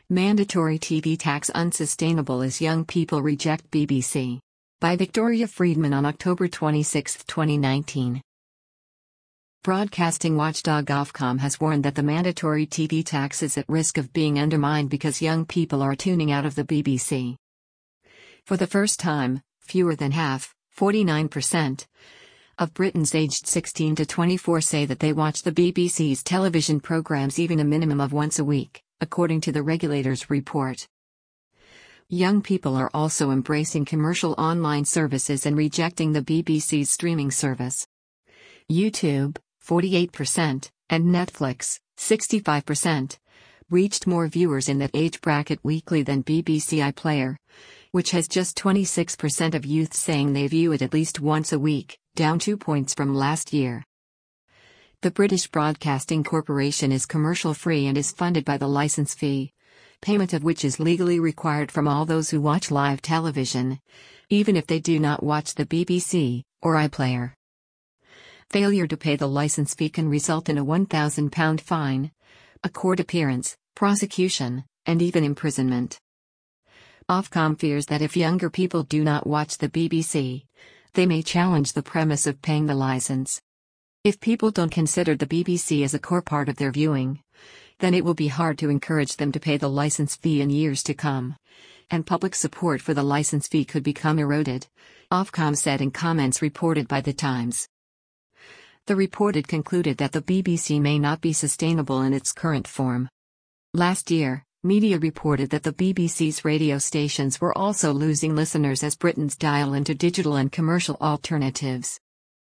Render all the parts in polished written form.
Mandatory TV tax unsustainable as young people reject BBC. By Victoria Friedman on October 26, 2019. Broadcasting watchdog Ofcom has warned that the mandatory TV tax is at risk of being undermined because young people are tuning out of the BBC. For the first time, fewer than half, 49%, of Britons aged 16 to 24 say that they watch the BBC's television programmes even a minimum of once a week, according to the regulator's report. Young people are also embracing commercial online services and rejecting the BBC's streaming service. YouTube, 48%, and Netflix, 65%, reached more viewers in that age bracket weekly than BBC iPlayer, which has just 26% of youth saying they view it at least once a week, down 2 points from last year. The British Broadcasting Corporation is commercial-free and is funded by the licence fee, payment of which is legally required from all those who watch live television, even if they do not watch the BBC or iPlayer. Failure to pay the licence fee can result in a £1,000 fine, a court appearance, prosecution, and even imprisonment. Ofcom fears that if younger people do not watch the BBC, they may challenge the premise of paying the licence. If people don't consider the BBC as a core part of their viewing, then it will be hard to encourage them to pay the licence fee in years to come, and public support for the licence fee could become eroded, Ofcom said in comments reported by The Times. The report had concluded that the BBC may not be sustainable in its current form. Last year, media reported that the BBC's radio stations were also losing listeners as Britons dial into digital and commercial alternatives.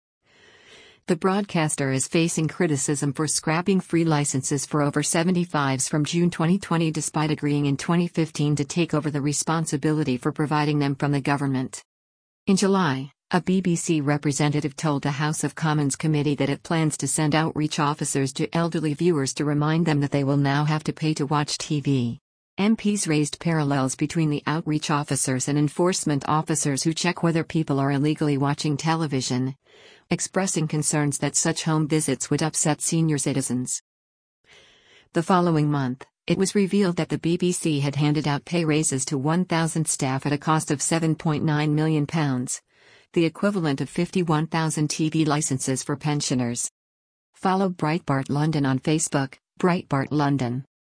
The broadcaster is facing criticism for scrapping free licenses for over 75s from June 2020 despite agreeing in 2015 to take over the responsibility for providing them from the government. In July, a BBC representative told the House of Commons committee that it plans to send outreach officers to elderly viewers to remind them that they will now have to pay to watch TV. MPs raised parallels between the outreach officers and enforcement officers who check whether people are illegally watching television, expressing concerns that such home visits would upset senior citizens. The following month, it was revealed that the BBC had handed out pay raises to 1,000 staff at a cost of £7.9 million, the equivalent of 51,000 TV licenses for pensioners. Follow Breitbart London on Facebook, Breitbart London.